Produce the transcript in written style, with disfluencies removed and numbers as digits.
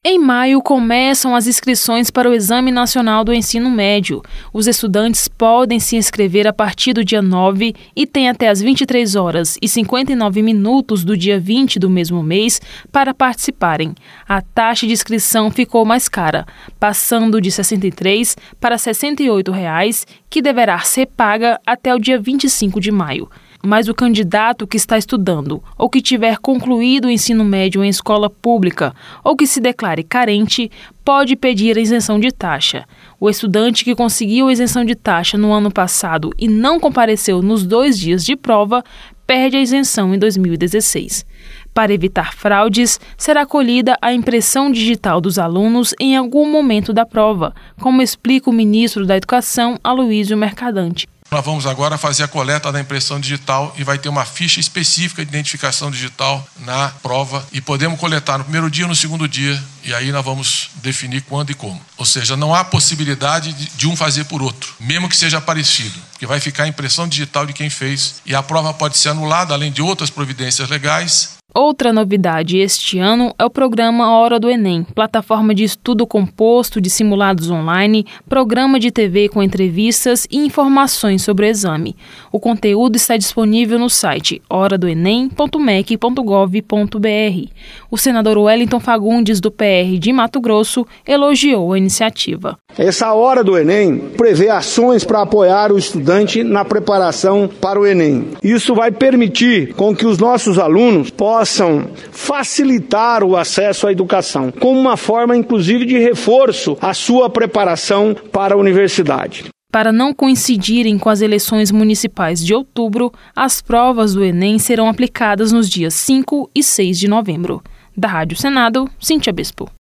Em maio, começam as inscrições para o Exame Nacional do Ensino Médio. Os estudantes podem se inscrever a partir do dia 9 e têm até as 23 horas e 59 minutos do dia 20 do mesmo mês para participarem. A taxa de inscrição ficou mais cara, passando de R$ 63 para R$ 68, que deverá ser paga até o dia 25 de maio. Mas o candidato que está estudando ou que tiver concluído o ensino médio em escola pública ou que se declare carente pode pedir a isenção de taxa. O estudante que conseguiu a isenção de taxa no ano passado e não compareceu nos 2 dias de prova perde a isenção em 2016. Para evitar fraudes, será colhida a impressão digital dos alunos em algum momento da prova, como explica o ministro da Educação, Aloysio Mercadante. Nós vamos agora fazer a coleta da impressão digital e vai ter uma ficha específica de identificação digital na prova e podemos coletar no primeiro dia ou no segundo dia e aí nós vamos definir quando e como. Ou seja, não há possibilidade de um fazer por outro, mesmo que seja parecido, porque vai ficar a impressão digital de quem fez e a prova pode ser anulada além de outras providências legais. Outra novidade este ano é o programa Hora do Enem, plataforma de estudo composto de simulados online, programa de TV com entrevistas e informações sobre o exame. O conteúdo está disponível no site horadoenem.mec.gov.br. O senador Wellington Fagundes, do PR de Mato Grosso, elogiou a iniciativa. Essa Hora do Enem prevê ações para apoiar o estudante na preparação para o Enem. Isso vai permitir com que os nossos alunos possam facilitar o acesso à educação, como uma forma, inclusive, de reforço à sua preparação para a universidade. Para não coincidirem com as eleições municipais de outubro, as provas do Enem serão aplicadas nos dias 5 e 6 de novembro. Da Rádio Senado, Cíntia Bispo.